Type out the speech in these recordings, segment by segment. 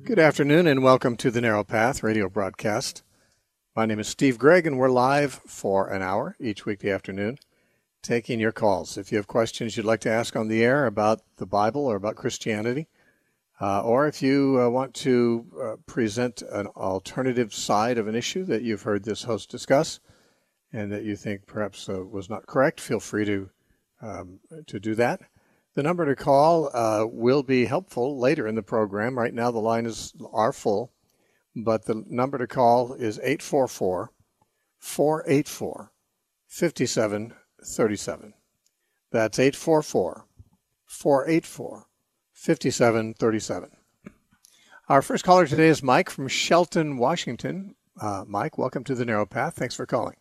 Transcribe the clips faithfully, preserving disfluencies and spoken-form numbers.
Good afternoon and welcome to the Narrow Path radio broadcast. My name is Steve Gregg and we're live for an hour each weekday afternoon taking your calls. If you have questions you'd like to ask on the air about the Bible or about Christianity, uh, or if you uh, want to uh, present an alternative side of an issue that you've heard this host discuss and that you think perhaps uh, was not correct, feel free to um, to do that. The number to call uh, will be helpful later in the program. Right now the lines are full, but the number to call is eight four four, four eight four, five seven three seven. That's eight four four, four eight four, five seven three seven. Our first caller today is Mike from Shelton, Washington. Uh, Mike, welcome to the Narrow Path. Thanks for calling.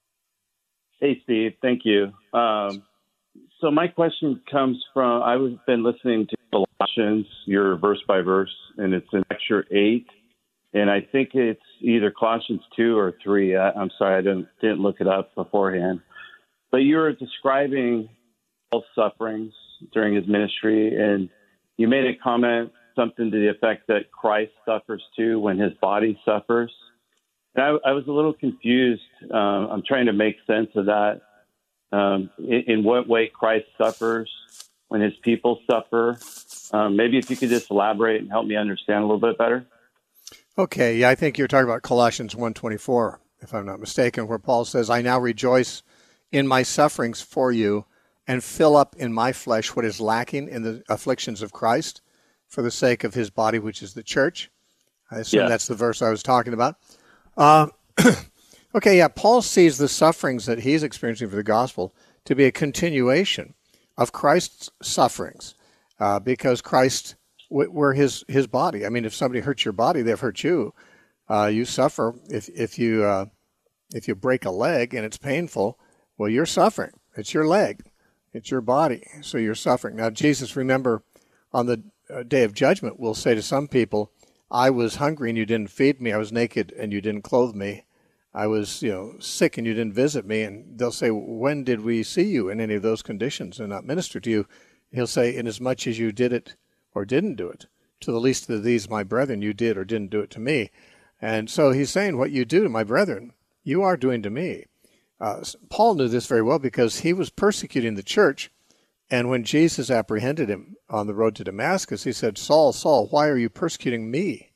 Hey, Steve. Thank you. Um, So my question comes from, I've been listening to Colossians, your verse by verse, and it's in lecture eight. And I think it's either Colossians two or three. I, I'm sorry, I didn't, didn't look it up beforehand. But you were describing Paul's sufferings during his ministry, and you made a comment, something to the effect that Christ suffers too when his body suffers. And I, I was a little confused. Um, I'm trying to make sense of that. Um, in, in what way Christ suffers when his people suffer. Um, maybe if you could just elaborate and help me understand a little bit better. Okay, yeah, I think you're talking about Colossians one twenty-four, if I'm not mistaken, where Paul says, I now rejoice in my sufferings for you and fill up in my flesh what is lacking in the afflictions of Christ for the sake of his body, which is the church. I assume yeah. that's the verse I was talking about. Uh, Okay, yeah, Paul sees the sufferings that he's experiencing for the gospel to be a continuation of Christ's sufferings, uh, because Christ, we're his his body. I mean, if somebody hurts your body, they've hurt you. Uh, you suffer. If if you uh, if you break a leg and it's painful, well, you're suffering. It's your leg. It's your body. So you're suffering. Now, Jesus, remember, on the day of judgment, will say to some people, I was hungry and you didn't feed me. I was naked and you didn't clothe me. I was, you know, sick and you didn't visit me. And they'll say, when did we see you in any of those conditions and not minister to you? He'll say, inasmuch as you did it or didn't do it, to the least of these, my brethren, you did or didn't do it to me. And so he's saying, what you do to my brethren, you are doing to me. Uh, Paul knew this very well because he was persecuting the church. And when Jesus apprehended him on the road to Damascus, he said, Saul, Saul, why are you persecuting me?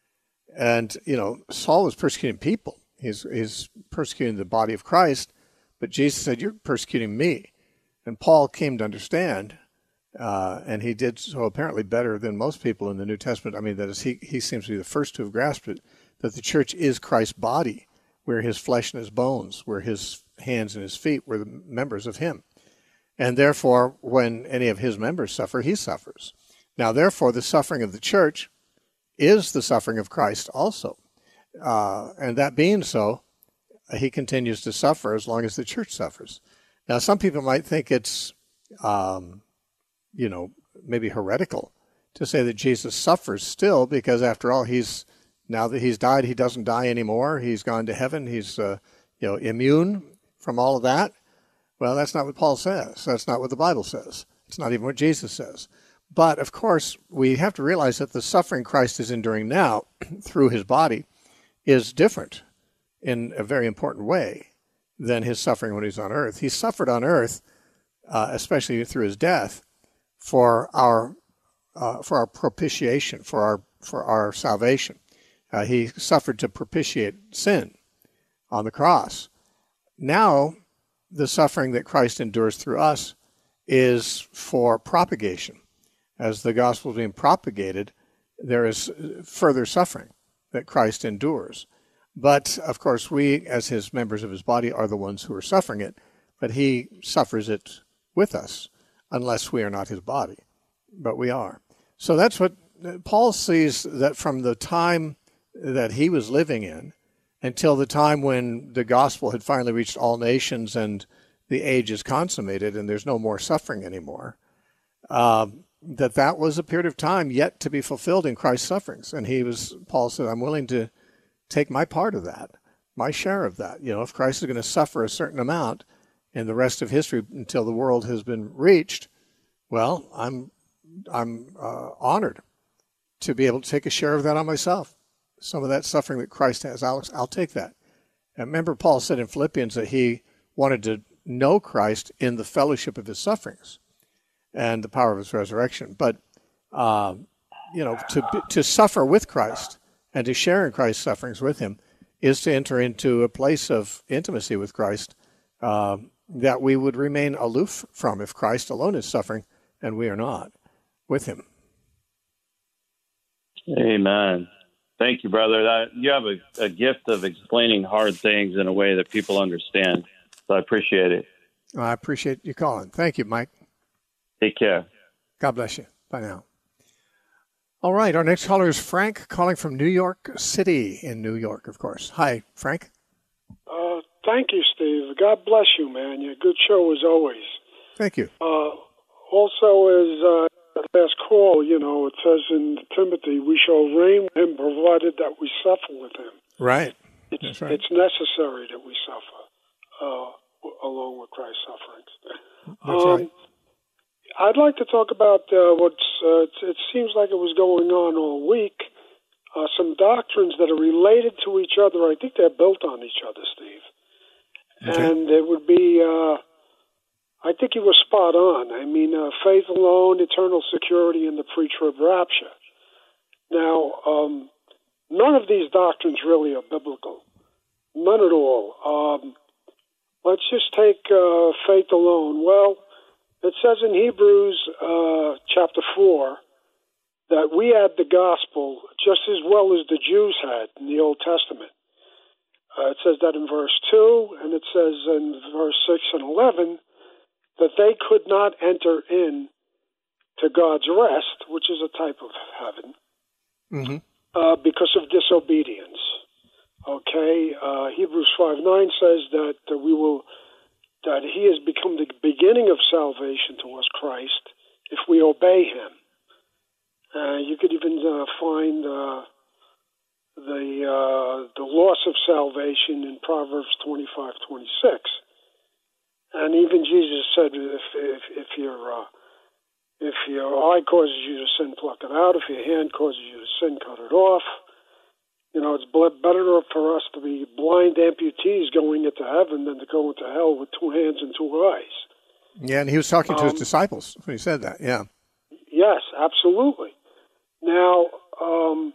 And, you know, Saul was persecuting people. He's, he's persecuting the body of Christ, but Jesus said, you're persecuting me. And Paul came to understand, uh, and he did so apparently better than most people in the New Testament. I mean, that is, he, he seems to be the first to have grasped it, that the church is Christ's body. We're his flesh and his bones. We're his hands and his feet. We're the members of him. And therefore, when any of his members suffer, he suffers. Now, therefore, the suffering of the church is the suffering of Christ also. Uh, and that being so, he continues to suffer as long as the church suffers. Now, some people might think it's, um, you know, maybe heretical to say that Jesus suffers still because, after all, he's now that he's died, he doesn't die anymore. He's gone to heaven. He's, uh, you know, immune from all of that. Well, that's not what Paul says. That's not what the Bible says. It's not even what Jesus says. But, of course, we have to realize that the suffering Christ is enduring now through his body is different in a very important way than his suffering when he's on earth. He suffered on earth, uh, especially through his death, for our uh, for our propitiation, for our for our salvation. Uh, he suffered to propitiate sin on the cross. Now, the suffering that Christ endures through us is for propagation. As the gospel is being propagated, there is further suffering that Christ endures. But, of course, we, as his members of his body, are the ones who are suffering it, but he suffers it with us, unless we are not his body. But we are. So that's what Paul sees, that from the time that he was living in until the time when the gospel had finally reached all nations and the age is consummated and there's no more suffering anymore, um, that that was a period of time yet to be fulfilled in Christ's sufferings. And he was, Paul said, I'm willing to take my part of that, my share of that. You know, if Christ is going to suffer a certain amount in the rest of history until the world has been reached, well, I'm I'm uh, honored to be able to take a share of that on myself. Some of that suffering that Christ has, I'll, I'll take that. And remember, Paul said in Philippians that he wanted to know Christ in the fellowship of his sufferings and the power of his resurrection. But, uh, you know, to to suffer with Christ and to share in Christ's sufferings with him is to enter into a place of intimacy with Christ uh, that we would remain aloof from if Christ alone is suffering and we are not with him. Amen. Thank you, brother. That, you have a, a gift of explaining hard things in a way that people understand. So I appreciate it. I appreciate you calling. Thank you, Mike. Take care. God bless you. Bye now. All right. Our next caller is Frank, calling from New York City in New York, of course. Hi, Frank. Uh, thank you, Steve. God bless you, man. You're a good show as always. Thank you. Uh, also, as uh, last call, you know, it says in Timothy, we shall reign with him provided that we suffer with him. Right. It's, That's right. It's necessary that we suffer uh, along with Christ's sufferings. That's um, right. I'd like to talk about uh, what's, uh, it, it seems like it was going on all week, uh, some doctrines that are related to each other. I think they're built on each other, Steve. Okay. And it would be, uh, I think you were spot on. I mean, uh, faith alone, eternal security, and the pre-trib rapture. Now, um, none of these doctrines really are biblical. None at all. Um, let's just take uh, faith alone. Well, it says in Hebrews uh, chapter four that we had the gospel just as well as the Jews had in the Old Testament. Uh, it says that in verse two, and it says in verse six and eleven that they could not enter in to God's rest, which is a type of heaven, mm-hmm. uh, because of disobedience. Okay, uh, Hebrews five nine says that uh, we will. that he has become the beginning of salvation to us, Christ, if we obey him. Uh, you could even uh, find uh, the uh, the loss of salvation in Proverbs twenty-five twenty-six. And even Jesus said, if if, if your uh, if your eye causes you to sin, pluck it out. If your hand causes you to sin, cut it off. You know, it's better for us to be blind amputees going into heaven than to go into hell with two hands and two eyes. Yeah, and he was talking to um, his disciples when he said that, yeah. Yes, absolutely. Now, um,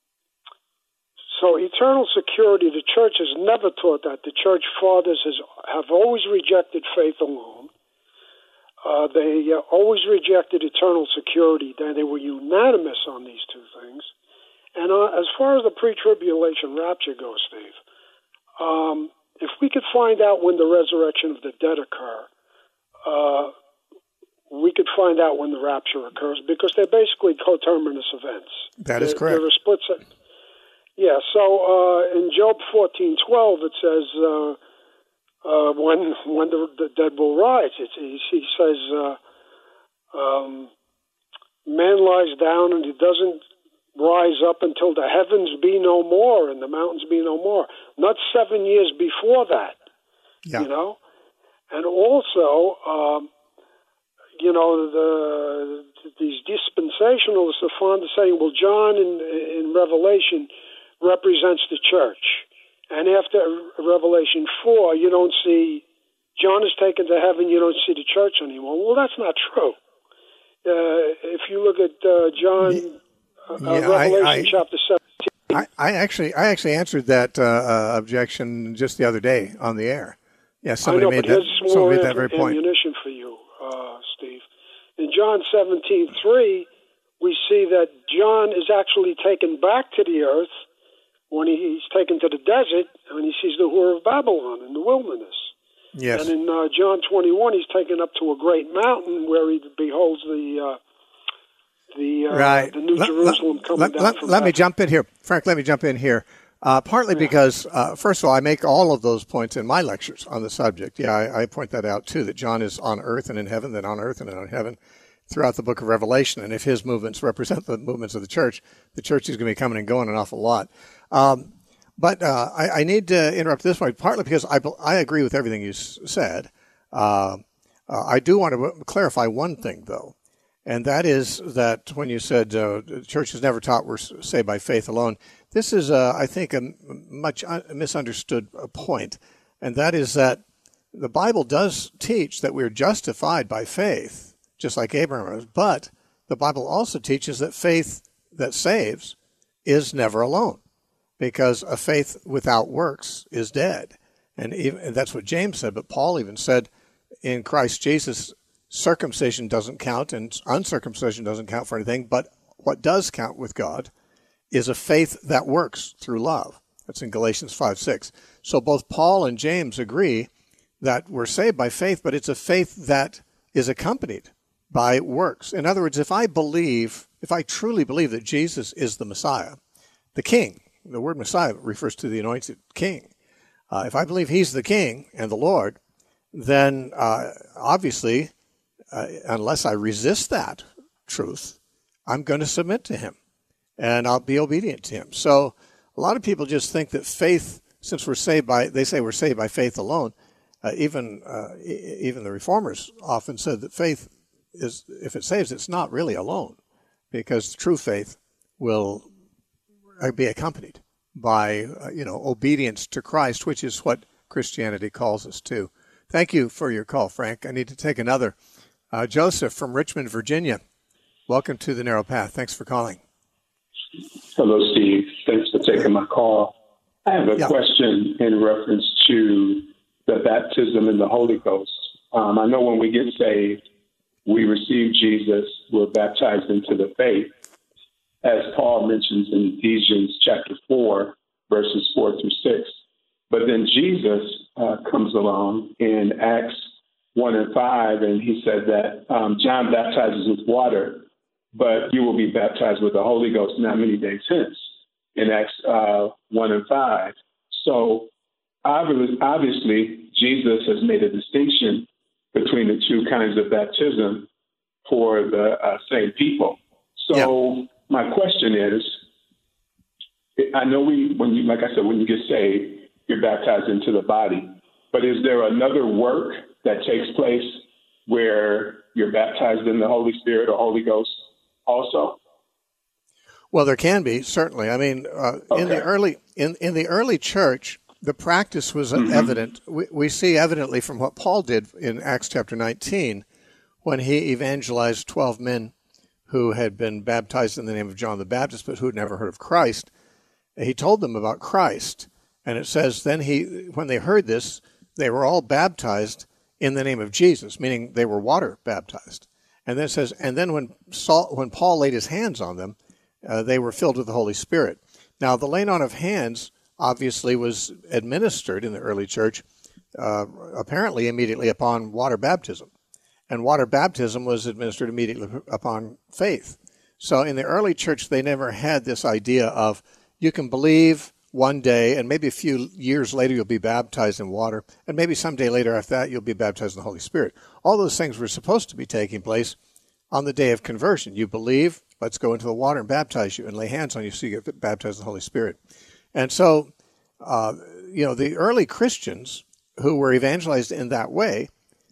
so eternal security, the church has never taught that. The church fathers has, have always rejected faith alone. Uh, they uh, always rejected eternal security. They were unanimous on these two things. And uh, as far as the pre-tribulation rapture goes, Steve, um, if we could find out when the resurrection of the dead occur, uh, we could find out when the rapture occurs because they're basically coterminous events. That is they're, correct. They're a split set. Yeah, so uh, in Job fourteen twelve, it says uh, uh, when when the, the dead will rise. It, he, he says, uh, um, man lies down and he doesn't rise up until the heavens be no more and the mountains be no more. Not seven years before that, yeah. you know. And also, um, you know, the, these dispensationalists are fond of saying, well, John in, in Revelation represents the church. And after Revelation four, you don't see, John is taken to heaven, you don't see the church anymore. Well, that's not true. Uh, if you look at uh, John... Uh, yeah, Revelation I, I, chapter seventeen. I, I actually, I actually answered that uh, uh, objection just the other day on the air. Yeah, somebody I know, made but that. here's Somebody more made that very point. ammunition for you, uh, Steve. In John seventeen three, we see that John is actually taken back to the earth when he, he's taken to the desert, and he sees the Whore of Babylon in the wilderness. Yes. And in uh, John twenty-one, he's taken up to a great mountain where he beholds the. Uh, The, uh, right. the New let, Jerusalem coming let, down let, from let me heaven. jump in here. Frank, let me jump in here. Uh, partly yeah. because, uh, first of all, I make all of those points in my lectures on the subject. Yeah, I, I point that out, too, that John is on earth and in heaven, then on earth and on heaven throughout the book of Revelation. And if his movements represent the movements of the church, the church is going to be coming and going an awful lot. Um, but uh, I, I need to interrupt this point, partly because I, I agree with everything you s- said. Uh, uh, I do want to clarify one thing, though. And that is that when you said uh, the church has never taught we're saved by faith alone, this is, uh, I think, a much misunderstood point. And that is that the Bible does teach that we're justified by faith, just like Abraham was. But the Bible also teaches that faith that saves is never alone, because a faith without works is dead. And, even, and that's what James said. But Paul even said in Christ Jesus, circumcision doesn't count and uncircumcision doesn't count for anything. But what does count with God is a faith that works through love. That's in Galatians five six. So both Paul and James agree that we're saved by faith, but it's a faith that is accompanied by works. In other words, if I believe, if I truly believe that Jesus is the Messiah, the King, the word Messiah refers to the anointed King. Uh, if I believe he's the King and the Lord, then uh, obviously, uh, unless I resist that truth, I'm going to submit to him and I'll be obedient to him. So a lot of people just think that faith, since we're saved by, they say we're saved by faith alone. Uh, even uh, e- even the reformers often said that faith is, if it saves, it's not really alone, because true faith will be accompanied by uh, you know obedience to Christ, which is what Christianity calls us to. Thank you for your call, Frank. I need to take another. Uh, Joseph from Richmond, Virginia. Welcome to the Narrow Path. Thanks for calling. Hello, Steve. Thanks for taking my call. I have a yeah. question in reference to the baptism in the Holy Ghost. Um, I know when we get saved, we receive Jesus, we're baptized into the faith, as Paul mentions in Ephesians chapter four, verses four through six. But then Jesus uh, comes along in Acts one and five, and he said that um, John baptizes with water, but you will be baptized with the Holy Ghost not many days hence, in Acts uh, one and five. So obviously, Jesus has made a distinction between the two kinds of baptism for the uh, same people. So yeah. My question is, I know we, when you, like I said, when you get saved, you're baptized into the body, but is there another work that takes place where you're baptized in the Holy Spirit or Holy Ghost also? Well, there can be, certainly. I mean, uh, okay. in the early in, in the early church, the practice was mm-hmm. evident. We, we see evidently from what Paul did in Acts chapter nineteen, when he evangelized twelve men who had been baptized in the name of John the Baptist, but who had never heard of Christ. He told them about Christ. And it says, then he, when they heard this, they were all baptized in the name of Jesus, meaning they were water baptized. And then it says, and then when Saul, when Paul laid his hands on them, uh, they were filled with the Holy Spirit. Now, the laying on of hands obviously was administered in the early church, uh, apparently immediately upon water baptism. And water baptism was administered immediately upon faith. So in the early church, they never had this idea of you can believe one day, and maybe a few years later you'll be baptized in water, and maybe someday later after that you'll be baptized in the Holy Spirit. All those things were supposed to be taking place on the day of conversion. You believe, let's go into the water and baptize you and lay hands on you so you get baptized in the Holy Spirit. And so, uh, you know, the early Christians who were evangelized in that way,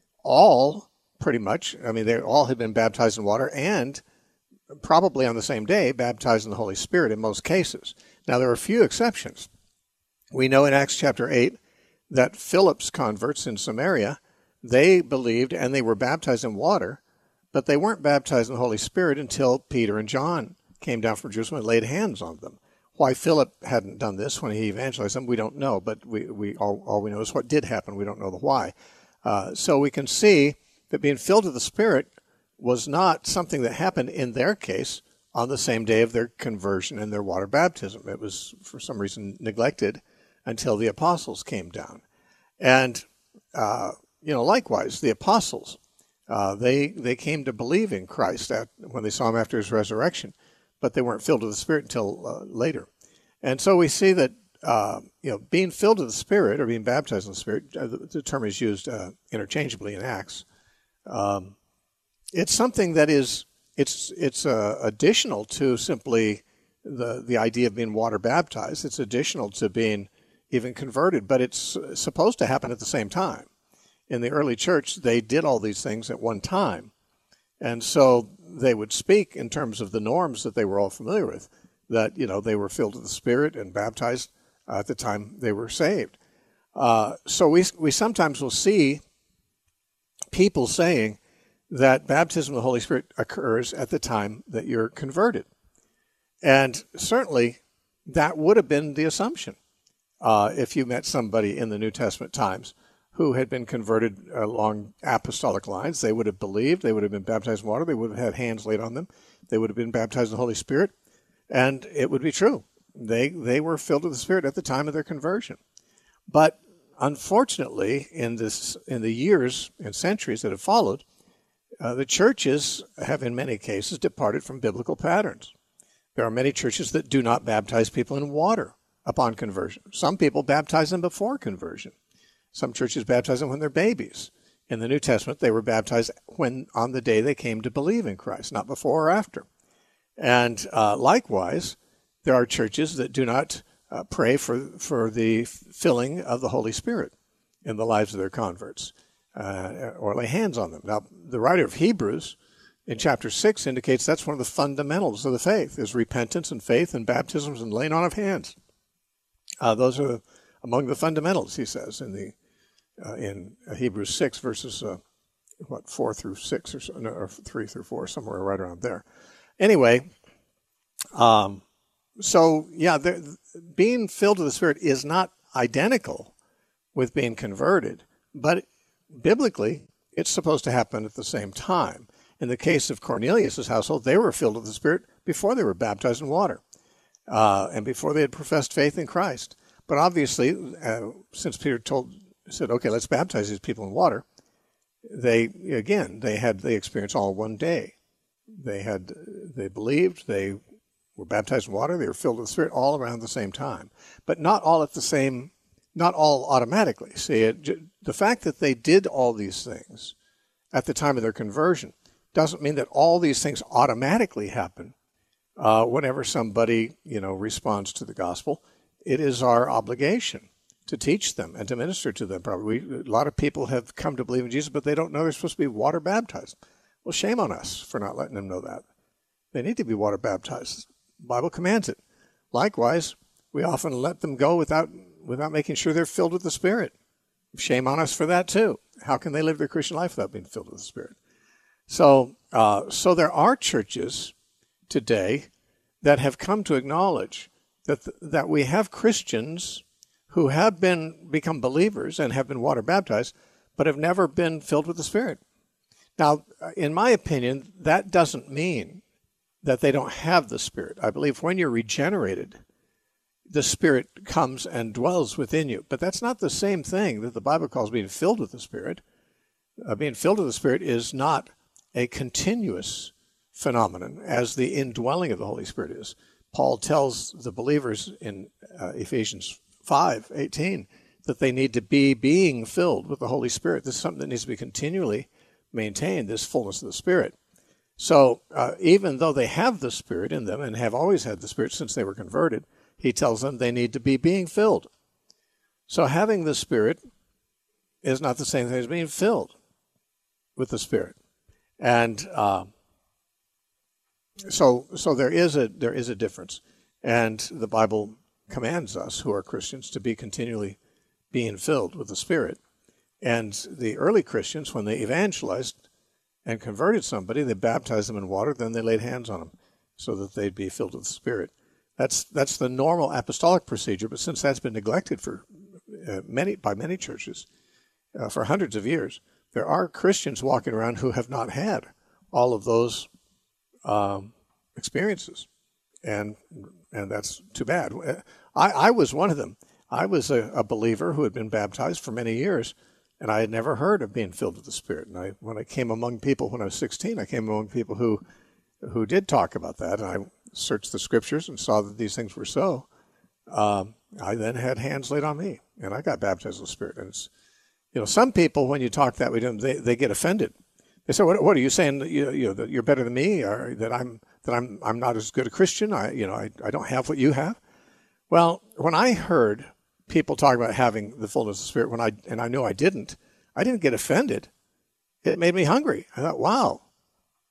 all pretty much, I mean, they all had been baptized in water and probably on the same day baptized in the Holy Spirit in most cases. Now, there are a few exceptions. We know in Acts chapter eight that Philip's converts in Samaria, they believed and they were baptized in water, but they weren't baptized in the Holy Spirit until Peter and John came down from Jerusalem and laid hands on them. Why Philip hadn't done this when he evangelized them, we don't know, but we, we all, all we know is what did happen. We don't know the why. Uh, so we can see that being filled with the Spirit was not something that happened in their case on the same day of their conversion and their water baptism. It was, for some reason, neglected until the apostles came down. And, uh, you know, likewise, the apostles, uh, they they came to believe in Christ at, when they saw him after his resurrection, but they weren't filled with the Spirit until uh, later. And so we see that, uh, you know, being filled with the Spirit or being baptized in the Spirit, uh, the, the term is used uh, interchangeably in Acts. Um, it's something that is It's it's uh, additional to simply the the idea of being water baptized. It's additional to being even converted, but it's supposed to happen at the same time. In the early church, they did all these things at one time. And so they would speak in terms of the norms that they were all familiar with, that, you know, they were filled with the Spirit and baptized uh, at the time they were saved. Uh, so we we sometimes will see people saying that baptism of the Holy Spirit occurs at the time that you're converted. And certainly that would have been the assumption uh, if you met somebody in the New Testament times who had been converted along apostolic lines. They would have believed, they would have been baptized in water, they would have had hands laid on them, they would have been baptized in the Holy Spirit, and it would be true. They they were filled with the Spirit at the time of their conversion. But unfortunately, in this in the years and centuries that have followed, uh, the churches have in many cases departed from biblical patterns. There are many churches that do not baptize people in water upon conversion. Some people baptize them before conversion. Some churches baptize them when they're babies. In the New Testament, they were baptized when on the day they came to believe in Christ, not before or after. And uh, likewise, there are churches that do not uh, pray for, for the filling of the Holy Spirit in the lives of their converts uh, or lay hands on them. Now, the writer of Hebrews in chapter six indicates that's one of the fundamentals of the faith, is repentance and faith and baptisms and laying on of hands. Uh, those are among the fundamentals, he says, in the uh, in Hebrews six, verses uh, what four through six, or, so, no, or three through four, somewhere right around there. Anyway, um, so yeah, the, being filled with the Spirit is not identical with being converted, but biblically, it's supposed to happen at the same time. In the case of Cornelius' household, they were filled with the Spirit before they were baptized in water uh, and before they had professed faith in Christ. But obviously, uh, since Peter told said, okay, let's baptize these people in water, they, again, they had the experience all one day. They had, they believed, they were baptized in water, they were filled with the Spirit all around the same time. But not all at the same, not all automatically. See, it, the fact that they did all these things at the time of their conversion doesn't mean that all these things automatically happen uh, whenever somebody, you know, responds to the gospel. It is our obligation to teach them and to minister to them. Probably a lot of people have come to believe in Jesus, but they don't know they're supposed to be water baptized. Well, shame on us for not letting them know that. They need to be water baptized. The Bible commands it. Likewise, we often let them go without without making sure they're filled with the Spirit. Shame on us for that too. How can they live their Christian life without being filled with the Spirit? So, uh, so there are churches today that have come to acknowledge that th- that we have Christians who have been become believers and have been water baptized, but have never been filled with the Spirit. Now, in my opinion, that doesn't mean that they don't have the Spirit. I believe when you're regenerated, the Spirit comes and dwells within you. But that's not the same thing that the Bible calls being filled with the Spirit. Uh, being filled with the Spirit is not a continuous phenomenon as the indwelling of the Holy Spirit is. Paul tells the believers in uh, Ephesians five eighteen that they need to be being filled with the Holy Spirit. This is something that needs to be continually maintained, this fullness of the Spirit. So uh, even though they have the Spirit in them and have always had the Spirit since they were converted, he tells them they need to be being filled. So having the Spirit is not the same thing as being filled with the Spirit. And uh, so so there is a there is a difference. And the Bible commands us who are Christians to be continually being filled with the Spirit. And the early Christians, when they evangelized and converted somebody, they baptized them in water, then they laid hands on them so that they'd be filled with the Spirit. That's that's the normal apostolic procedure, but since that's been neglected for uh, many by many churches uh, for hundreds of years, there are Christians walking around who have not had all of those um, experiences, and and that's too bad. I, I was one of them. I was a, a believer who had been baptized for many years, and I had never heard of being filled with the Spirit. And I, when I came among people when I was sixteen, I came among people who who did talk about that, and I searched the Scriptures and saw that these things were so. Um, I then had hands laid on me, and I got baptized with the Spirit. And it's, you know, some people, when you talk that way to them, they, they get offended. They say, "What, what are you saying? That you, you know, that you're better than me, or that I'm that I'm I'm not as good a Christian? I, you know, I, I don't have what you have." Well, when I heard people talk about having the fullness of the Spirit, when I and I knew I didn't, I didn't get offended. It made me hungry. I thought, wow,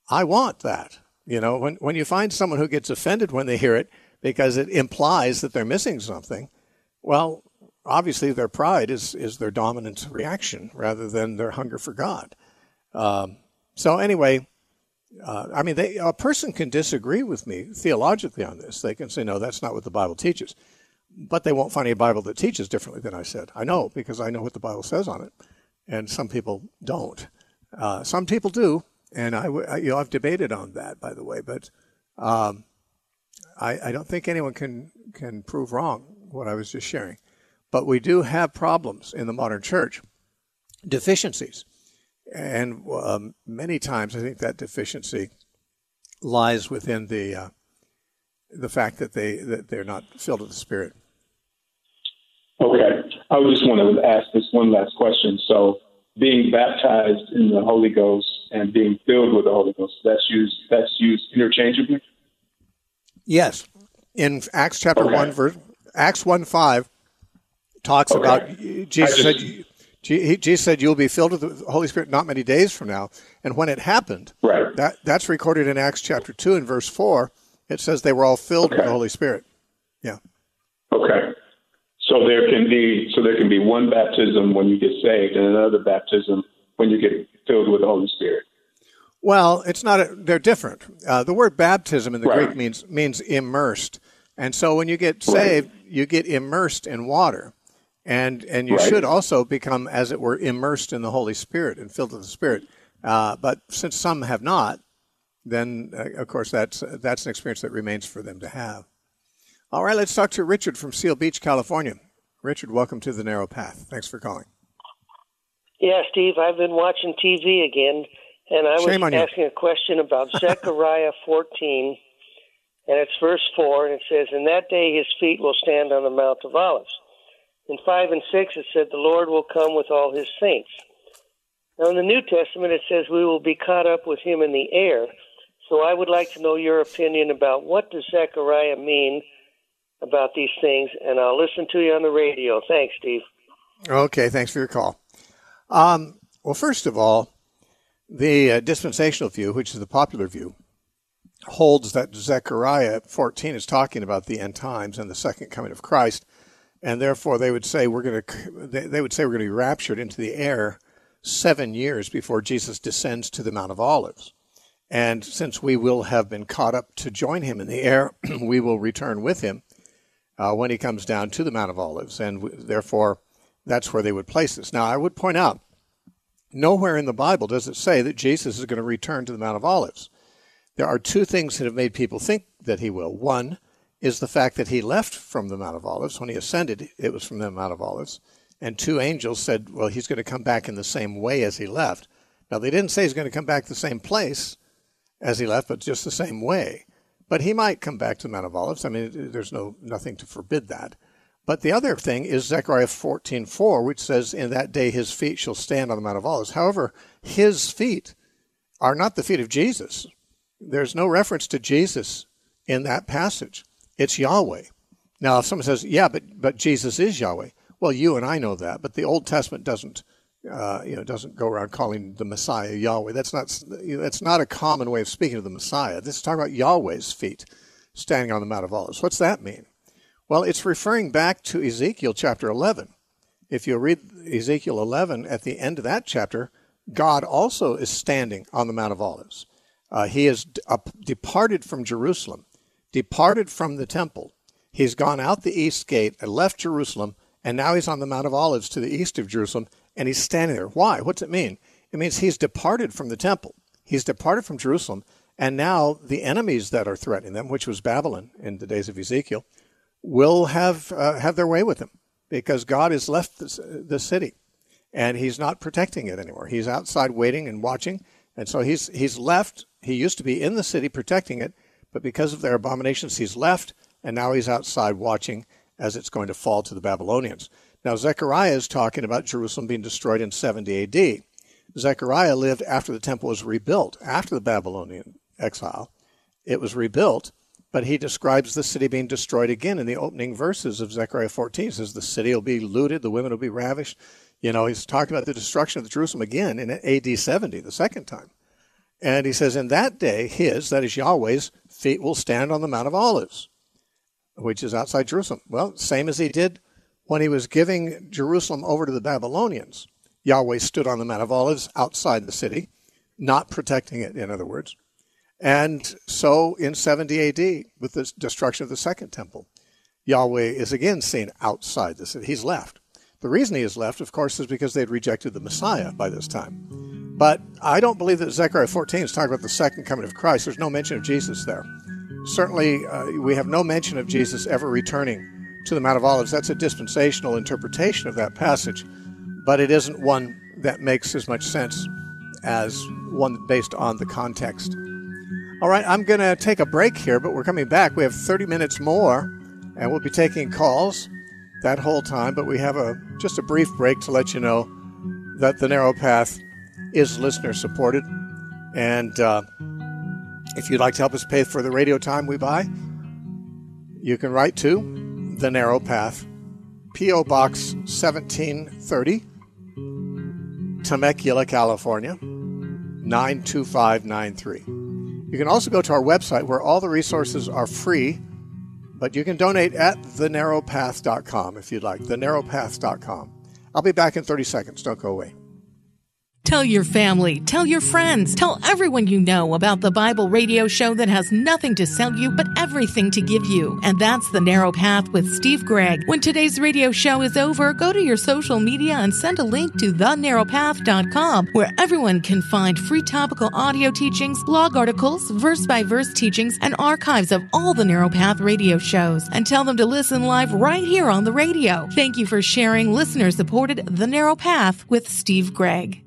I want that. You know, when, when you find someone who gets offended when they hear it because it implies that they're missing something, well, obviously their pride is, is their dominant reaction rather than their hunger for God. Um, so anyway, uh, I mean, they, a person can disagree with me theologically on this. They can say, no, that's not what the Bible teaches. But they won't find a Bible that teaches differently than I said. I know, because I know what the Bible says on it. And some people don't. Uh, some people do. And I, I, you know, I've debated on that, by the way. But um, I, I don't think anyone can, can prove wrong what I was just sharing. But we do have problems in the modern church, deficiencies. And um, many times I think that deficiency lies within the uh, the fact that they that they're not filled with the Spirit. Okay, I just want to ask this one last question. So, being baptized in the Holy Ghost and being filled with the Holy Ghost, that's used that's used interchangeably? Yes, in Acts chapter okay. one, verse Acts one five talks okay. about Jesus just, said. Jesus said, you'll be filled with the Holy Spirit not many days from now. And when it happened, right. that, that's recorded in Acts chapter two and verse four. It says they were all filled okay. with the Holy Spirit. Yeah. Okay. So there can be so there can be one baptism when you get saved and another baptism when you get filled with the Holy Spirit. Well, it's not. A, they're different. Uh, the word baptism in the right. Greek means means immersed. And so when you get saved, right. you get immersed in water. And and you right. should also become, as it were, immersed in the Holy Spirit and filled with the Spirit. Uh, but since some have not, then, uh, of course, that's uh, that's an experience that remains for them to have. All right, let's talk to Richard from Seal Beach, California. Richard, welcome to The Narrow Path. Thanks for calling. Yeah, Steve, I've been watching T V again, and I Shame was asking a question about Zechariah fourteen, and it's verse four, and it says, in that day his feet will stand on the Mount of Olives. In five and six, it said, the Lord will come with all his saints. Now, in the New Testament, it says we will be caught up with him in the air. So I would like to know your opinion about what does Zechariah mean about these things, and I'll listen to you on the radio. Thanks, Steve. Okay, thanks for your call. Um, well, first of all, the uh, dispensational view, which is the popular view, holds that Zechariah fourteen is talking about the end times and the second coming of Christ. And therefore, they would say we're going to they would say we're going to be raptured into the air seven years before Jesus descends to the Mount of Olives. And since we will have been caught up to join him in the air, we will return with him uh, when he comes down to the Mount of Olives. And w- therefore, that's where they would place us. Now, I would point out, nowhere in the Bible does it say that Jesus is going to return to the Mount of Olives. There are two things that have made people think that he will. One is the fact that he left from the Mount of Olives. When he ascended, it was from the Mount of Olives. And two angels said, well, he's going to come back in the same way as he left. Now, they didn't say he's going to come back the same place as he left, but just the same way. But he might come back to the Mount of Olives. I mean, there's no nothing to forbid that. But the other thing is Zechariah fourteen four, which says, in that day his feet shall stand on the Mount of Olives. However, his feet are not the feet of Jesus. There's no reference to Jesus in that passage. It's Yahweh. Now, if someone says, yeah, but but Jesus is Yahweh. Well, you and I know that, but the Old Testament doesn't, uh, you know, doesn't go around calling the Messiah Yahweh. That's not that's not a common way of speaking of the Messiah. This is talking about Yahweh's feet standing on the Mount of Olives. What's that mean? Well, it's referring back to Ezekiel chapter eleven. If you read Ezekiel eleven, at the end of that chapter, God also is standing on the Mount of Olives. Uh, he has d- uh, departed from Jerusalem, departed from the temple. He's gone out the east gate and left Jerusalem, and now he's on the Mount of Olives to the east of Jerusalem, and he's standing there. Why? What's it mean? It means he's departed from the temple. He's departed from Jerusalem, and now the enemies that are threatening them, which was Babylon in the days of Ezekiel, will have uh, have their way with him, because God has left the, the city, and he's not protecting it anymore. He's outside waiting and watching, and so he's he's left. He used to be in the city protecting it, but because of their abominations, he's left, and now he's outside watching as it's going to fall to the Babylonians. Now, Zechariah is talking about Jerusalem being destroyed in seventy A D. Zechariah lived after the temple was rebuilt, after the Babylonian exile. It was rebuilt, but he describes the city being destroyed again in the opening verses of Zechariah fourteen. He says the city will be looted, the women will be ravished. You know, he's talking about the destruction of Jerusalem again in A D seventy, the second time. And he says, in that day, his, that is Yahweh's, feet will stand on the Mount of Olives, which is outside Jerusalem. Well, same as he did when he was giving Jerusalem over to the Babylonians. Yahweh stood on the Mount of Olives outside the city, not protecting it, in other words. And so in seventy A D, with the destruction of the second temple, Yahweh is again seen outside the city. He's left. The reason he is left, of course, is because they had rejected the Messiah by this time. But I don't believe that Zechariah fourteen is talking about the second coming of Christ. There's no mention of Jesus there. Certainly, uh, we have no mention of Jesus ever returning to the Mount of Olives. That's a dispensational interpretation of that passage, but it isn't one that makes as much sense as one based on the context. All right, I'm going to take a break here, but we're coming back. We have thirty minutes more, and we'll be taking calls that whole time, but we have a just a brief break to let you know that The Narrow Path is listener-supported, and uh, if you'd like to help us pay for the radio time we buy, you can write to The Narrow Path, P O. Box seventeen thirty, Temecula, California, nine two five nine three. You can also go to our website where all the resources are free, but you can donate at the narrow path dot com if you'd like, the narrow path dot com. I'll be back in thirty seconds. Don't go away. Tell your family, tell your friends, tell everyone you know about the Bible radio show that has nothing to sell you but everything to give you. And that's The Narrow Path with Steve Gregg. When today's radio show is over, go to your social media and send a link to the narrow path dot com, where everyone can find free topical audio teachings, blog articles, verse-by-verse teachings, and archives of all the Narrow Path radio shows. And tell them to listen live right here on the radio. Thank you for sharing listener-supported The Narrow Path with Steve Gregg.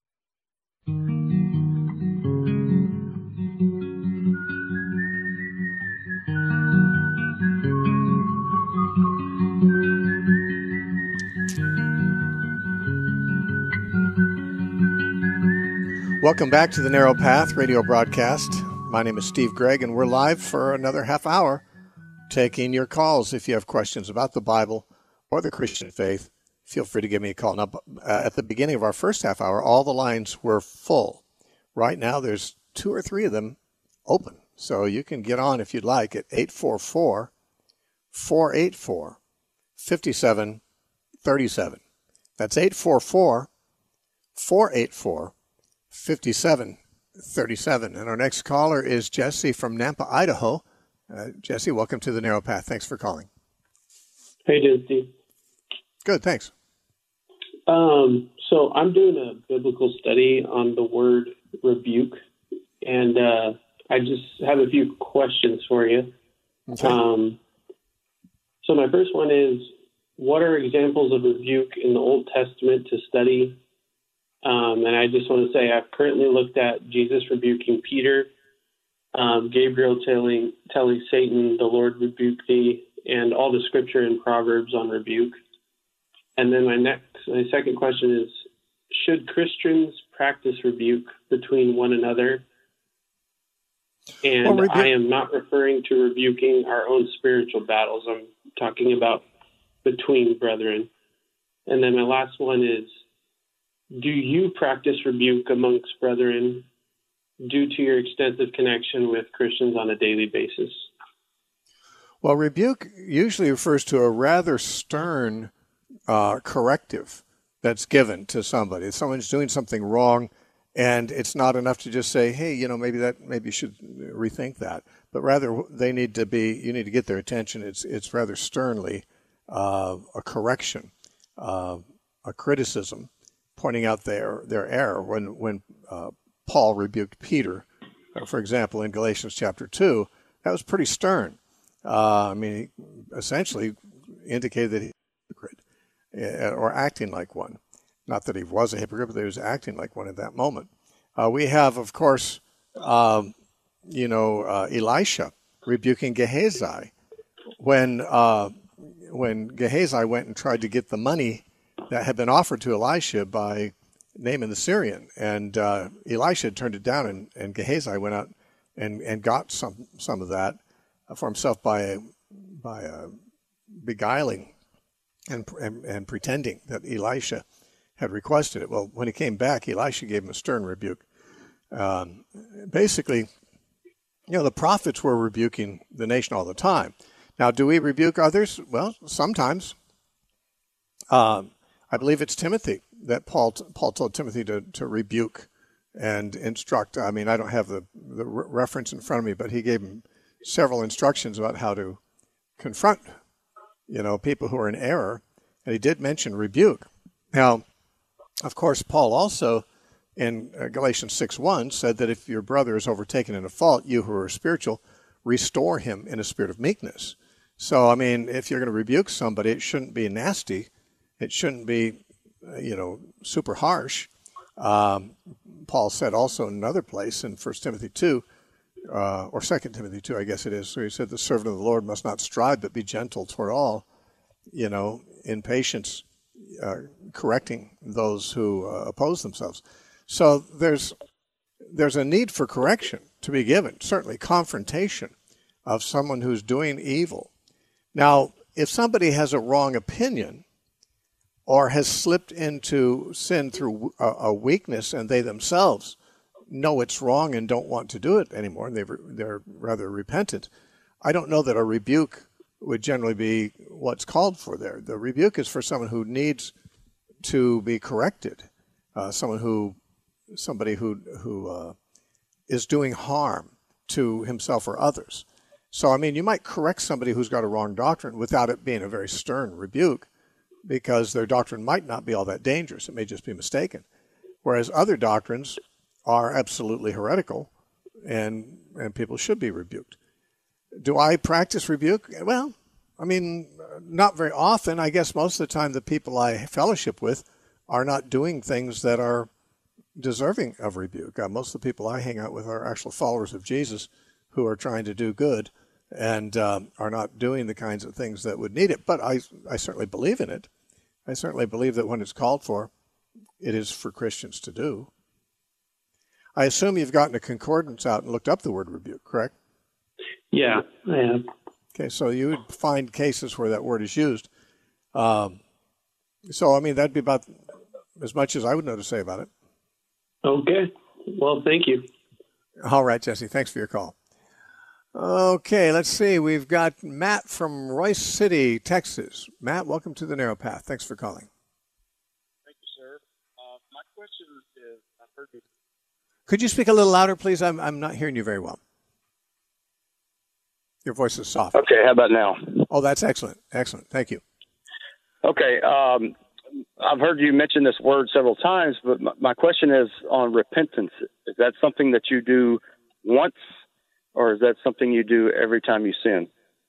Welcome back to the Narrow Path radio broadcast. My name is Steve Gregg, and we're live for another half hour taking your calls. If you have questions about the Bible or the Christian faith, feel free to give me a call. Now, uh, at the beginning of our first half hour, all the lines were full. Right now, there's two or three of them open. So you can get on if you'd like at eight four four, four eight four, five seven three seven. That's eight four four, four eight four, five seven three seven. And our next caller is Jesse from Nampa, Idaho. Uh, Jesse, welcome to the Narrow Path. Thanks for calling. Hey, doing, Steve? Good, thanks. Um, so I'm doing a biblical study on the word rebuke, and uh, I just have a few questions for you. Okay. Um, so my first one is, what are examples of rebuke in the Old Testament to study? Um, and I just want to say I've currently looked at Jesus rebuking Peter, um, Gabriel telling telling Satan, the Lord rebuke thee, and all the scripture in Proverbs on rebuke. And then my next, my second question is, should Christians practice rebuke between one another? And well, rebu- I am not referring to rebuking our own spiritual battles. I'm talking about between brethren. And then my last one is, do you practice rebuke amongst brethren due to your extensive connection with Christians on a daily basis? Well, rebuke usually refers to a rather stern uh, corrective that's given to somebody. If someone's doing something wrong, and it's not enough to just say, hey, you know, maybe that, maybe you should rethink that. But rather, they need to be, you need to get their attention. It's it's rather sternly uh, a correction, uh, a criticism, pointing out their, their error. When when uh, Paul rebuked Peter, uh, for example, in Galatians chapter two, that was pretty stern. Uh, I mean, he essentially indicated that he was a hypocrite, uh, or acting like one. Not that he was a hypocrite, but that he was acting like one at that moment. Uh, we have, of course, um, you know, uh, Elisha rebuking Gehazi when uh, when Gehazi went and tried to get the money that had been offered to Elisha by Naaman the Syrian, and uh, Elisha had turned it down, and, and Gehazi went out and, and got some some of that for himself by by uh, beguiling and, and and pretending that Elisha had requested it. Well, when he came back, Elisha gave him a stern rebuke. Um, basically, you know, the prophets were rebuking the nation all the time. Now, do we rebuke others? Well, sometimes. Um, I believe it's Timothy that Paul Paul told Timothy to, to rebuke and instruct. I mean, I don't have the, the reference in front of me, but he gave him several instructions about how to confront, you know, people who are in error. And he did mention rebuke. Now, of course, Paul also in Galatians six one said that if your brother is overtaken in a fault, you who are spiritual, restore him in a spirit of meekness. So, I mean, if you're going to rebuke somebody, it shouldn't be nasty. It shouldn't be, you know, super harsh. Um, Paul said also in another place in First Timothy two, uh, or Second Timothy two, I guess it is, where he said the servant of the Lord must not strive, but be gentle toward all, you know, in patience, uh, correcting those who uh, oppose themselves. So there's there's a need for correction to be given, certainly confrontation of someone who's doing evil. Now, if somebody has a wrong opinion or has slipped into sin through a, a weakness and they themselves know it's wrong and don't want to do it anymore, and they've, they're rather repentant, I don't know that a rebuke would generally be what's called for there. The rebuke is for someone who needs to be corrected, uh, someone who, somebody who who uh, is doing harm to himself or others. So, I mean, you might correct somebody who's got a wrong doctrine without it being a very stern rebuke, because their doctrine might not be all that dangerous. It may just be mistaken. Whereas other doctrines are absolutely heretical, and and people should be rebuked. Do I practice rebuke? Well, I mean, not very often. I guess most of the time the people I fellowship with are not doing things that are deserving of rebuke. Uh, most of the people I hang out with are actual followers of Jesus who are trying to do good and um, are not doing the kinds of things that would need it. But I, I certainly believe in it. I certainly believe that when it's called for, it is for Christians to do. I assume you've gotten a concordance out and looked up the word rebuke, correct? Yeah, I have. Okay, so you would find cases where that word is used. Um, so, I mean, that'd be about as much as I would know to say about it. Okay. Well, thank you. All right, Jesse. Thanks for your call. Okay, let's see. We've got Matt from Royce City, Texas. Matt, welcome to the Narrow Path. Thanks for calling. Thank you, sir. Uh, my question is, I've heard you. Could you speak a little louder, please? I'm I'm not hearing you very well. Your voice is soft. Okay, how about now? Oh, that's excellent. Excellent. Thank you. Okay, um, I've heard you mention this word several times, but my, my question is on repentance. Is that something that you do once, or is that something you do every time you sin?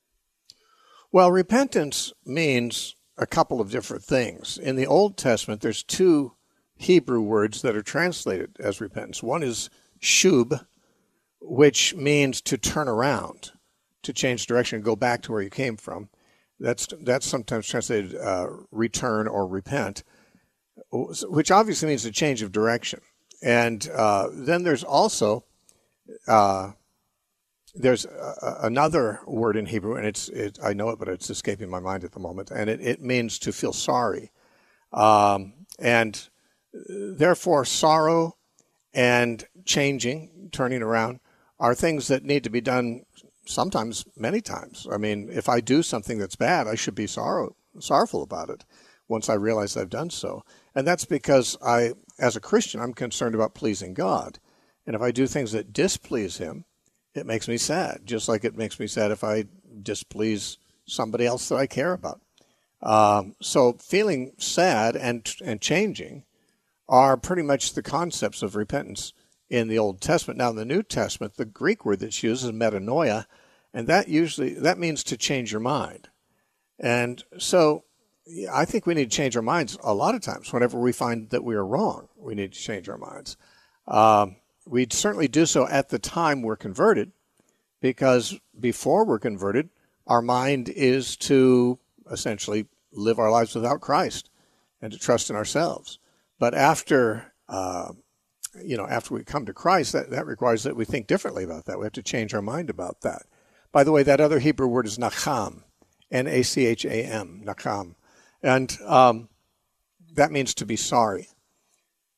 Well, repentance means a couple of different things. In the Old Testament, there's two Hebrew words that are translated as repentance. One is shub, which means to turn around, to change direction, go back to where you came from. That's that's sometimes translated uh, return or repent, which obviously means a change of direction. And uh, then there's also uh, there's a, another word in Hebrew, and it's it, I know it, but it's escaping my mind at the moment, and it, it means to feel sorry. Um, and therefore, sorrow and changing, turning around, are things that need to be done sometimes, many times. I mean, if I do something that's bad, I should be sorrow, sorrowful about it once I realize I've done so. And that's because I, as a Christian, I'm concerned about pleasing God. And if I do things that displease Him, it makes me sad, just like it makes me sad if I displease somebody else that I care about. Um, so feeling sad and and changing are pretty much the concepts of repentance in the Old Testament. Now, in the New Testament, the Greek word that's used is metanoia, and that usually that means to change your mind. And so I think we need to change our minds a lot of times. Whenever we find that we are wrong, we need to change our minds. Um, we'd certainly do so at the time we're converted, because before we're converted, our mind is to essentially live our lives without Christ and to trust in ourselves. But after uh, you know, after we come to Christ, that, that requires that we think differently about that. We have to change our mind about that. By the way, that other Hebrew word is nacham, N A C H A M, nacham. And um, that means to be sorry.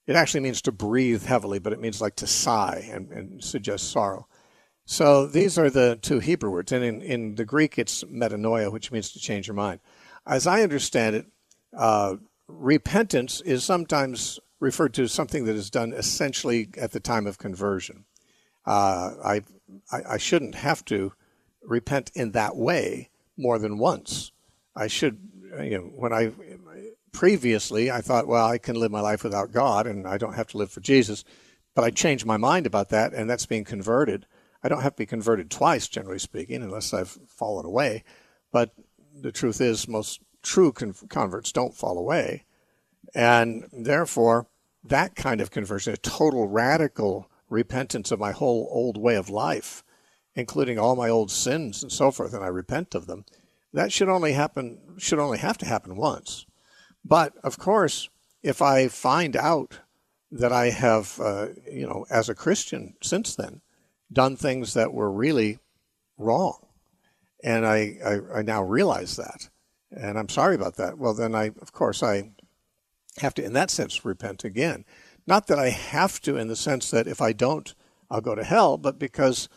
It actually means to breathe heavily, but it means like to sigh and, and suggests sorrow. So these are the two Hebrew words. And in, in the Greek, it's metanoia, which means to change your mind. As I understand it, uh, repentance is sometimes referred to as something that is done essentially at the time of conversion. Uh, I, I I shouldn't have to repent in that way more than once. I should, you know, when I previously I thought, well, I can live my life without God and I don't have to live for Jesus, but I changed my mind about that, and that's being converted. I don't have to be converted twice, generally speaking, unless I've fallen away. But the truth is, most true con- converts don't fall away, and therefore, that kind of conversion, a total radical repentance of my whole old way of life, including all my old sins and so forth, and I repent of them, that should only happen, should only have to happen once. But, of course, if I find out that I have, uh, you know, as a Christian since then, done things that were really wrong, and I, I, I now realize that, and I'm sorry about that, well, then I, of course, I have to, in that sense, repent again. Not that I have to in the sense that if I don't, I'll go to hell, but because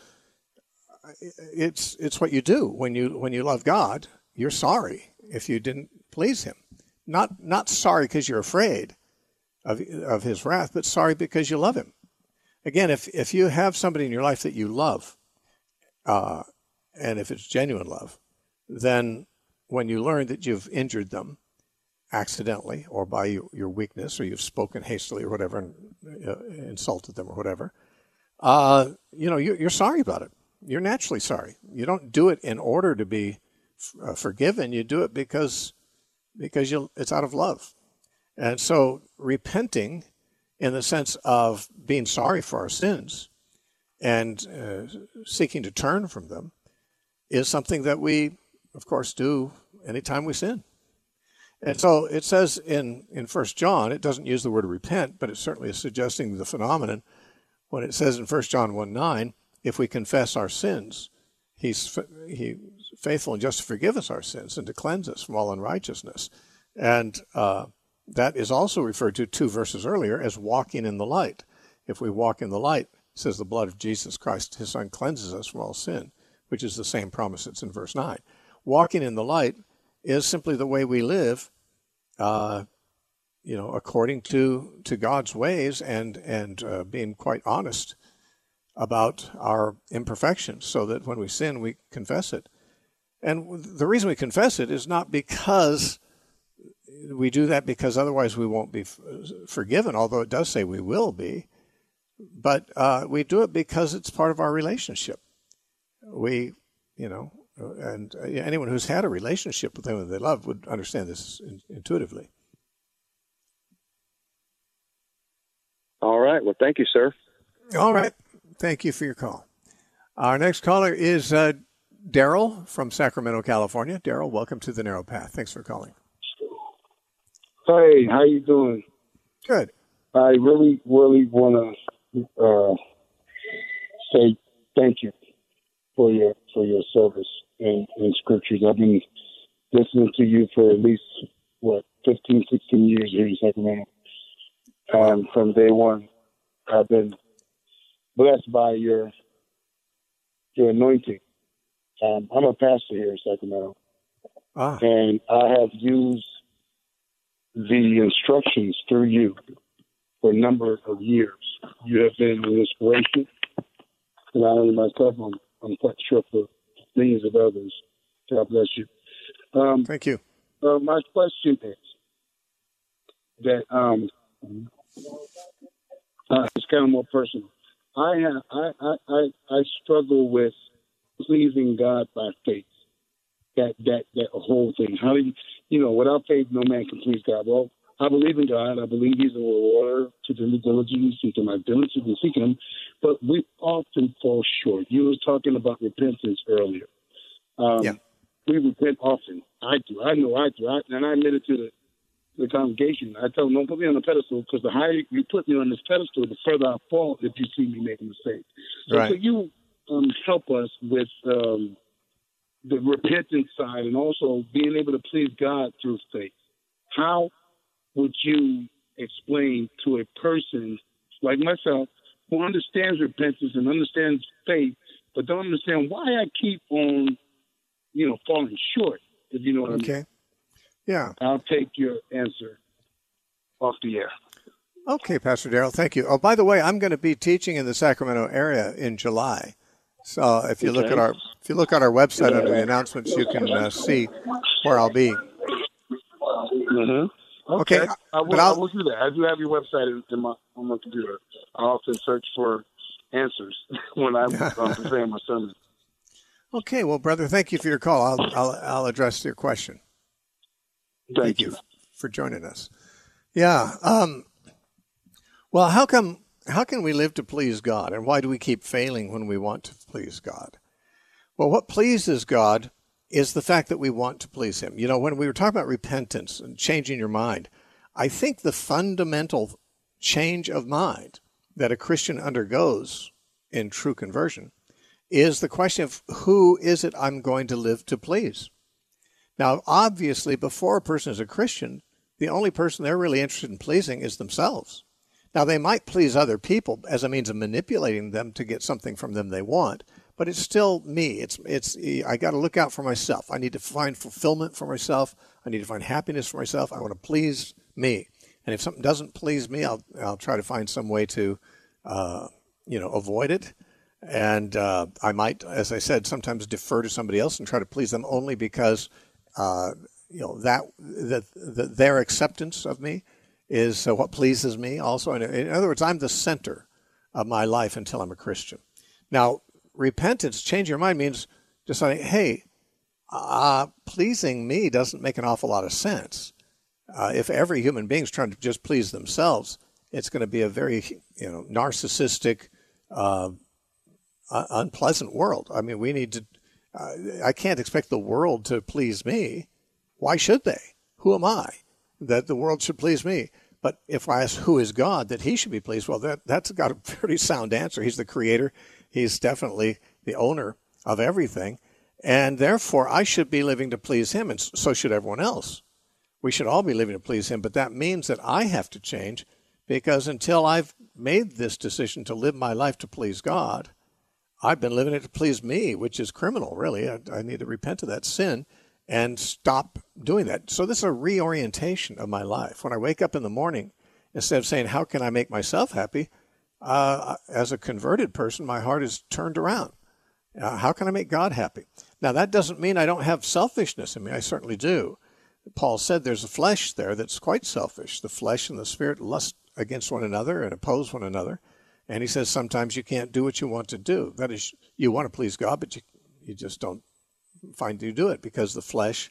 it's it's what you do. When you when you love God, you're sorry if you didn't please him. Not not sorry because you're afraid of of his wrath, but sorry because you love him. Again, if, if you have somebody in your life that you love, uh, and if it's genuine love, then when you learn that you've injured them accidentally or by your, your weakness, or you've spoken hastily or whatever and uh, insulted them or whatever, uh, you know, you, you're sorry about it. You're naturally sorry. You don't do it in order to be uh, forgiven. You do it because because you it's out of love. And so repenting in the sense of being sorry for our sins and uh, seeking to turn from them is something that we, of course, do anytime we sin. And so it says in, in First John, it doesn't use the word repent, but it certainly is suggesting the phenomenon when it says in First John one nine, if we confess our sins, he's he's faithful and just to forgive us our sins and to cleanse us from all unrighteousness. And uh, that is also referred to two verses earlier as walking in the light. If we walk in the light, it says the blood of Jesus Christ, his son, cleanses us from all sin, which is the same promise that's in verse nine. Walking in the light is simply the way we live, uh, you know, according to, to God's ways and, and uh, being quite honest about our imperfections so that when we sin, we confess it. And the reason we confess it is not because we do that because otherwise we won't be forgiven, although it does say we will be, but uh, we do it because it's part of our relationship. We, you know, and anyone who's had a relationship with anyone they love would understand this intuitively. All right. Well, thank you, sir. All right. Thank you for your call. Our next caller is uh, Daryl from Sacramento, California. Daryl, welcome to the Narrow Path. Thanks for calling. Hey, how you doing? Good. I really, really want to uh, say thank you for your for your service in, in scriptures. I've been listening to you for at least, what, fifteen, sixteen years here in Sacramento. And from day one, I've been blessed by your your anointing. Um, I'm a pastor here in Sacramento. Ah. And I have used the instructions through you for a number of years. You have been an inspiration, and not only myself, I'm, I'm quite sure for millions of others. God bless you. Um, Thank you. Uh, my question is that um, uh, it's kind of more personal. I have I, I, I, I struggle with pleasing God by faith. That that that whole thing. How do you you know, without faith no man can please God. Well, I believe in God. I believe he's a rewarder to the diligence and to my diligence in seeking him. But we often fall short. You were talking about repentance earlier. Um, yeah. We repent often. I do. I know I do. I, and I admit it to the, the congregation. I tell them, don't put me on the pedestal, because the higher you put me on this pedestal, the further I fall if you see me make a mistake. So right. could you um, help us with um, the repentance side and also being able to please God through faith? How would you explain to a person like myself who understands repentance and understands faith, but don't understand why I keep on, you know, falling short, if you know what okay. I mean. Yeah. I'll take your answer off the air. Okay, Pastor Darrell, thank you. Oh, by the way, I'm going to be teaching in the Sacramento area in July. So if you okay. look at our if you look on our website under the announcements, you can uh, see where I'll be. Mm-hmm. Okay, okay, I will, I will do that. I do have your website in, in my on my computer. I often search for answers when I'm um, preparing my sermon. Okay, well, brother, thank you for your call. I'll I'll, I'll address your question. Thank, thank you. you for joining us. Yeah. Um, well, how come? How can we live to please God, and why do we keep failing when we want to please God? Well, what pleases God is the fact that we want to please Him. You know, when we were talking about repentance and changing your mind, I think the fundamental change of mind that a Christian undergoes in true conversion is the question of who is it I'm going to live to please? Now, obviously, before a person is a Christian, the only person they're really interested in pleasing is themselves. Now, they might please other people as a means of manipulating them to get something from them they want, but it's still me. It's it's. I got to look out for myself. I need to find fulfillment for myself. I need to find happiness for myself. I want to please me. And if something doesn't please me, I'll I'll try to find some way to, uh, you know, avoid it. And uh, I might, as I said, sometimes defer to somebody else and try to please them only because, uh, you know, that that, that their acceptance of me is uh, what pleases me also. In, in other words, I'm the center of my life until I'm a Christian. Now, repentance, change your mind, means deciding, hey, uh, pleasing me doesn't make an awful lot of sense. Uh, if every human being is trying to just please themselves, it's going to be a very, you know, narcissistic, uh, uh, unpleasant world. I mean, we need to, uh, I can't expect the world to please me. Why should they? Who am I that the world should please me? But if I ask who is God, that he should be pleased, well, that, that's got a pretty sound answer. He's the creator. He's definitely the owner of everything. And therefore, I should be living to please him, and so should everyone else. We should all be living to please him, but that means that I have to change, because until I've made this decision to live my life to please God, I've been living it to please me, which is criminal, really. I, I need to repent of that sin and stop doing that. So this is a reorientation of my life. When I wake up in the morning, instead of saying, how can I make myself happy? Uh, as a converted person, my heart is turned around. Uh, how can I make God happy? Now, that doesn't mean I don't have selfishness in me. I certainly do. Paul said there's a flesh there that's quite selfish. The flesh and the spirit lust against one another and oppose one another. And he says sometimes you can't do what you want to do. That is, you want to please God, but you, you just don't find you do it, because the flesh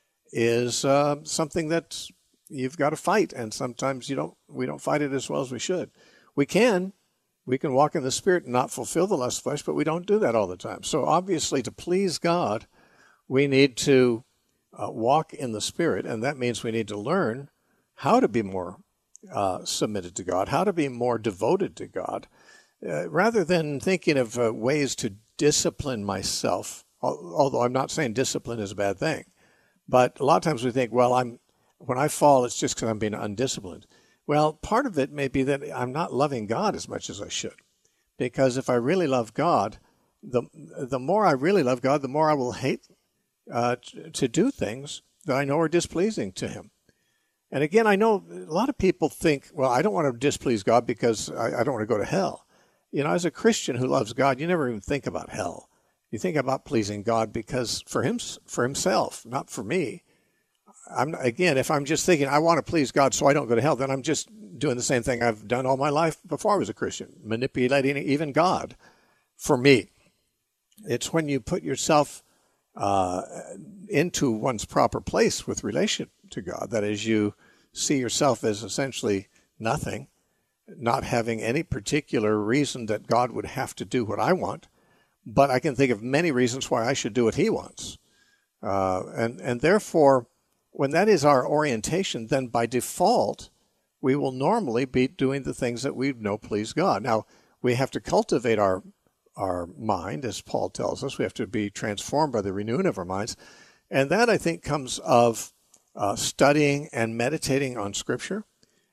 is uh, something that you've got to fight. And sometimes you don't. we don't fight it as well as we should. We can. We can walk in the Spirit and not fulfill the lust of the flesh, but we don't do that all the time. So obviously, to please God, we need to uh, walk in the Spirit, and that means we need to learn how to be more uh, submitted to God, how to be more devoted to God, uh, rather than thinking of uh, ways to discipline myself, although I'm not saying discipline is a bad thing. But a lot of times we think, well, I'm when I fall, it's just because I'm being undisciplined. Well, part of it may be that I'm not loving God as much as I should. Because if I really love God, the the more I really love God, the more I will hate uh, to, to do things that I know are displeasing to him. And again, I know a lot of people think, well, I don't want to displease God because I, I don't want to go to hell. You know, as a Christian who loves God, you never even think about hell. You think about pleasing God because for him, for himself, not for me. I'm again, if I'm just thinking I want to please God so I don't go to hell, then I'm just doing the same thing I've done all my life before I was a Christian, manipulating even God for me. It's when you put yourself uh, into one's proper place with relation to God, that is, you see yourself as essentially nothing, not having any particular reason that God would have to do what I want, but I can think of many reasons why I should do what he wants. Uh, and, and therefore, when that is our orientation, then by default, we will normally be doing the things that we know please God. Now, we have to cultivate our our mind, as Paul tells us. We have to be transformed by the renewing of our minds. And that, I think, comes of uh, studying and meditating on Scripture,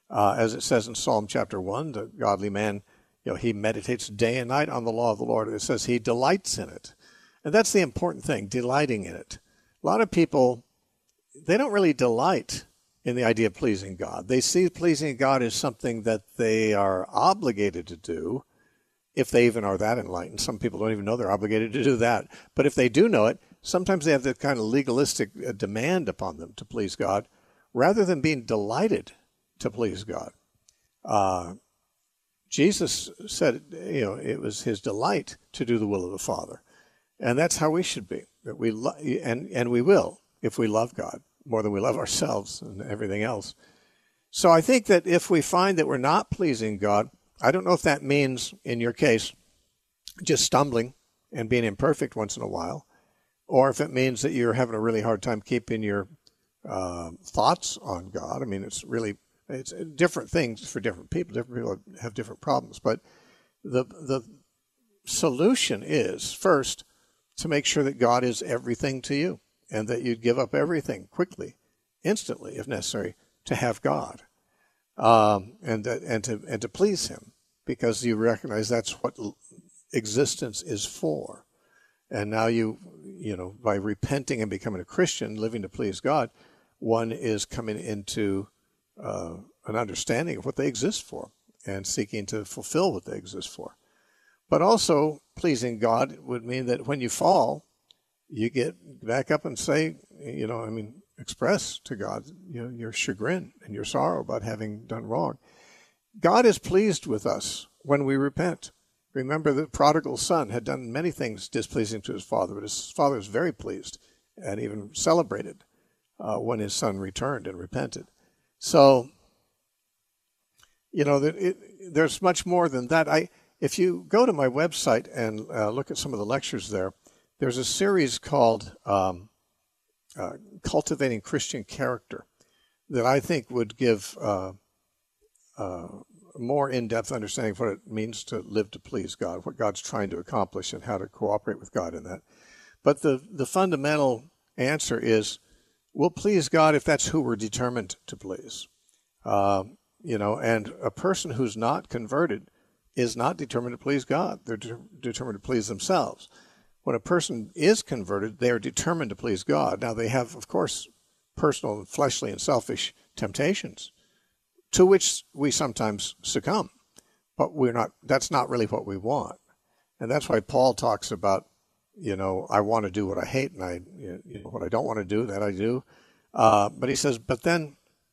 Uh, as it says in Psalm chapter one, the godly man, you know, he meditates day and night on the law of the Lord. It says he delights in it. And that's the important thing, delighting in it. A lot of people, they don't really delight in the idea of pleasing God. They see pleasing God as something that they are obligated to do, if they even are that enlightened. Some people don't even know they're obligated to do that. But if they do know it, sometimes they have that kind of legalistic demand upon them to please God, rather than being delighted to please God. Uh, Jesus said, you know, it was his delight to do the will of the Father. And that's how we should be. That we lo- and, and we will, if we love God more than we love ourselves and everything else. So I think that if we find that we're not pleasing God, I don't know if that means, in your case, just stumbling and being imperfect once in a while, or if it means that you're having a really hard time keeping your uh, thoughts on God. I mean, it's really, it's different things for different people. Different people have different problems. But the the solution is, first, to make sure that God is everything to you, and that you'd give up everything quickly, instantly, if necessary, to have God, um, and and to and to please Him, because you recognize that's what existence is for. And now you, you know, by repenting and becoming a Christian, living to please God, one is coming into uh, an understanding of what they exist for and seeking to fulfill what they exist for. But also, pleasing God would mean that when you fall, you get back up and say, you know, I mean, express to God, you know, your chagrin and your sorrow about having done wrong. God is pleased with us when we repent. Remember, the prodigal son had done many things displeasing to his father, but his father was very pleased and even celebrated uh, when his son returned and repented. So, you know, it, it, there's much more than that. I, if you go to my website and uh, look at some of the lectures there, there's a series called um, uh, Cultivating Christian Character that I think would give uh, uh, more in-depth understanding of what it means to live to please God, what God's trying to accomplish, and how to cooperate with God in that. But the, the fundamental answer is, we'll please God if that's who we're determined to please. Uh, you know, and a person who's not converted is not determined to please God. They're de- determined to please themselves. When a person is converted, they are determined to please God. Now, they have, of course, personal and fleshly and selfish temptations, to which we sometimes succumb, but we're not. That's not really what we want, and that's why Paul talks about, you know, I want to do what I hate, and I, you know, what I don't want to do, that I do. Uh, but he says, but then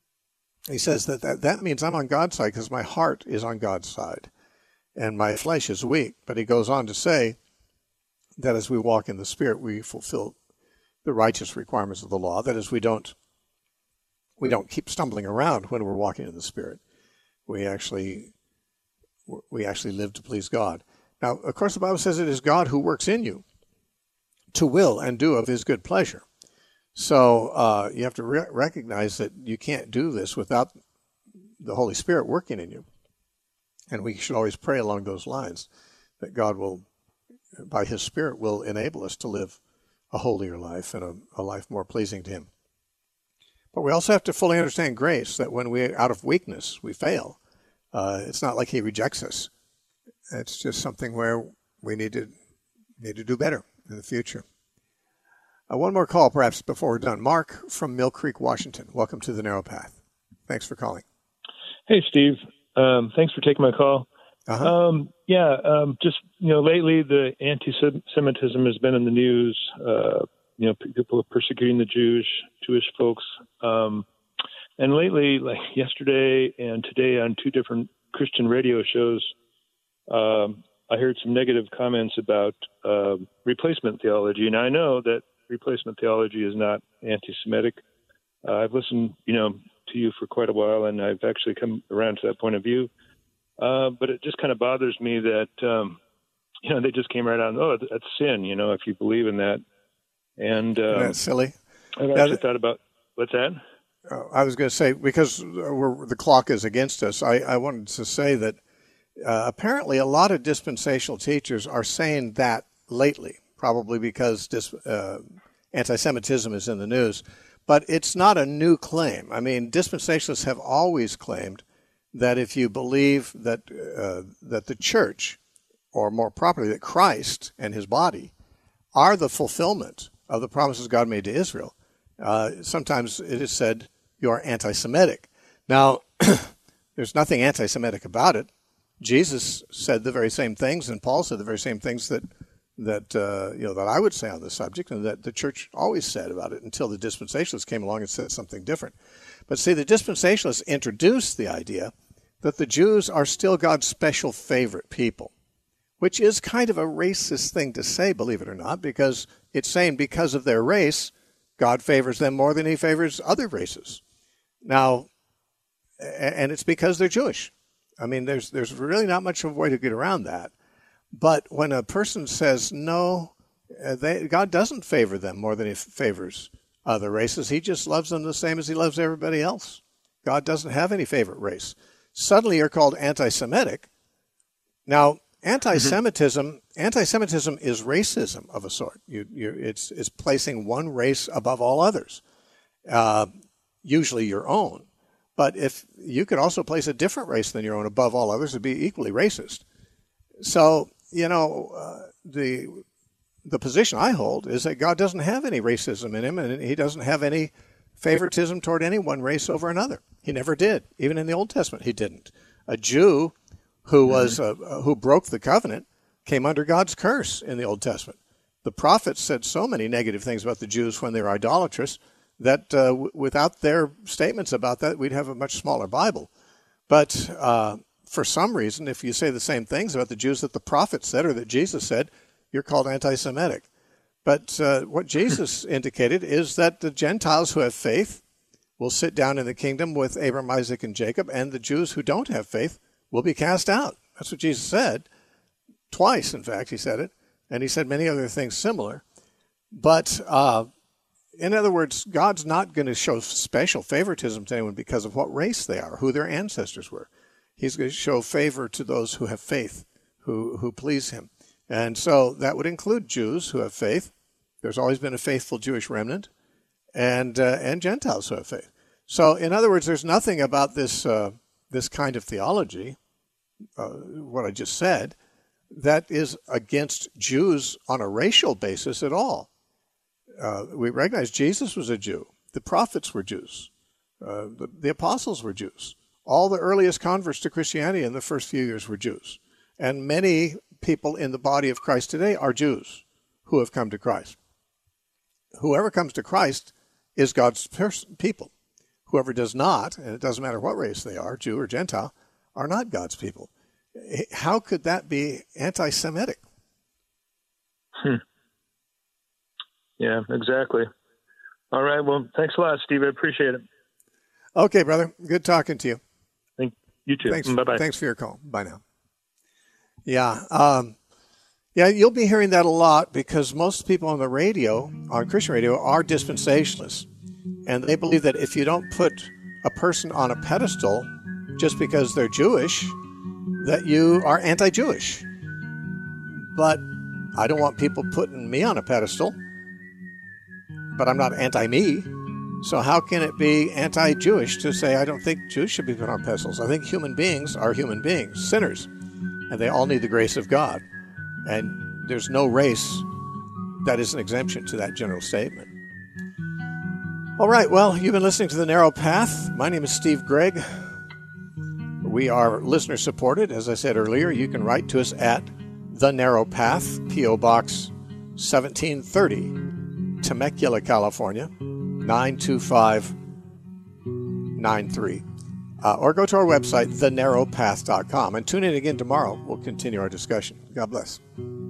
he says that that, that means I'm on God's side because my heart is on God's side, and my flesh is weak. But he goes on to say that as we walk in the Spirit, we fulfill the righteous requirements of the law. That is, we don't. We don't keep stumbling around when we're walking in the Spirit. We actually we actually live to please God. Now, of course, the Bible says it is God who works in you to will and do of His good pleasure. So uh, you have to re- recognize that you can't do this without the Holy Spirit working in you. And we should always pray along those lines, that God will, by His Spirit, will enable us to live a holier life and a, a life more pleasing to Him. But we also have to fully understand grace, that when we, out of weakness, we fail. Uh, it's not like He rejects us. It's just something where we need to need to do better in the future. Uh, one more call, perhaps, before we're done. Mark from Mill Creek, Washington. Welcome to the Narrow Path. Thanks for calling. Hey, Steve. Um, thanks for taking my call. Uh-huh. Um, yeah, um, just, you know, lately the anti-Semitism has been in the news. Uh, you know, people are persecuting the Jewish, Jewish folks. Um, and lately, like yesterday and today on two different Christian radio shows, um, I heard some negative comments about uh, replacement theology. And I know that replacement theology is not anti-Semitic. Uh, I've listened, you know, to you for quite a while, and I've actually come around to that point of view. Uh, but it just kind of bothers me that, um, you know, they just came right on, oh, that's sin, you know, if you believe in that. And uh, that's silly. I've yeah, actually thought about, what's that? Uh, I was going to say, because we're, the clock is against us, I, I wanted to say that uh, apparently a lot of dispensational teachers are saying that lately, probably because dis, uh, anti-Semitism is in the news. But it's not a new claim. I mean, dispensationalists have always claimed that if you believe that uh, that the church, or more properly, that Christ and his body are the fulfillment of the promises God made to Israel, uh, sometimes it is said you are anti-Semitic. Now, there's nothing anti-Semitic about it. Jesus said the very same things, and Paul said the very same things that that uh, you know that I would say on this subject, and that the church always said about it until the dispensationalists came along and said something different. But see, the dispensationalists introduced the idea that the Jews are still God's special favorite people, which is kind of a racist thing to say, believe it or not, because it's saying because of their race, God favors them more than he favors other races. Now, and it's because they're Jewish. I mean, there's there's really not much of a way to get around that. But when a person says, no, they, God doesn't favor them more than he favors other races, he just loves them the same as he loves everybody else. God doesn't have any favorite race. Suddenly you're called anti-Semitic. Now, anti-Semitism mm-hmm. anti-Semitism is racism of a sort. You, you, it's, it's placing one race above all others, uh, usually your own. But if you could also place a different race than your own above all others, it'd be equally racist. So, you know, uh, the the position I hold is that God doesn't have any racism in him, and he doesn't have any favoritism toward any one race over another. He never did. Even in the Old Testament, he didn't. A Jew who was uh, who broke the covenant came under God's curse in the Old Testament. The prophets said so many negative things about the Jews when they were idolatrous that uh, w- without their statements about that, we'd have a much smaller Bible. But uh, for some reason, if you say the same things about the Jews that the prophets said or that Jesus said, you're called anti-Semitic. But uh, what Jesus indicated is that the Gentiles who have faith will sit down in the kingdom with Abraham, Isaac, and Jacob, and the Jews who don't have faith will be cast out. That's what Jesus said. Twice, in fact, he said it. And he said many other things similar. But uh, in other words, God's not going to show special favoritism to anyone because of what race they are, who their ancestors were. He's going to show favor to those who have faith, who, who please him. And so that would include Jews who have faith. There's always been a faithful Jewish remnant, and uh, and Gentiles who have faith. So, in other words, there's nothing about this uh, this kind of theology, uh, what I just said, that is against Jews on a racial basis at all. Uh, we recognize Jesus was a Jew. The prophets were Jews. Uh, the, the apostles were Jews. All the earliest converts to Christianity in the first few years were Jews. And many people in the body of Christ today are Jews who have come to Christ. Whoever comes to Christ is God's pers- people. Whoever does not, and it doesn't matter what race they are, Jew or Gentile, are not God's people. How could that be anti-Semitic? Hmm. Yeah, exactly. All right. Well, thanks a lot, Steve. I appreciate it. Okay, brother. Good talking to you. Thank you too. Thanks. Bye-bye. Thanks for your call. Bye now. Yeah. Um, yeah, you'll be hearing that a lot because most people on the radio, on Christian radio, are dispensationalists. And they believe that if you don't put a person on a pedestal just because they're Jewish, that you are anti-Jewish. But I don't want people putting me on a pedestal, but I'm not anti-me. So how can it be anti-Jewish to say I don't think Jews should be put on pedestals? I think human beings are human beings, sinners, and they all need the grace of God. And there's no race that is an exemption to that general statement. All right, well, you've been listening to The Narrow Path. My name is Steve Gregg. We are listener-supported. As I said earlier, you can write to us at The Narrow Path, P O. Box seventeen thirty, Temecula, California, nine two five nine three. Uh, or go to our website, the narrow path dot com. And tune in again tomorrow. We'll continue our discussion. God bless.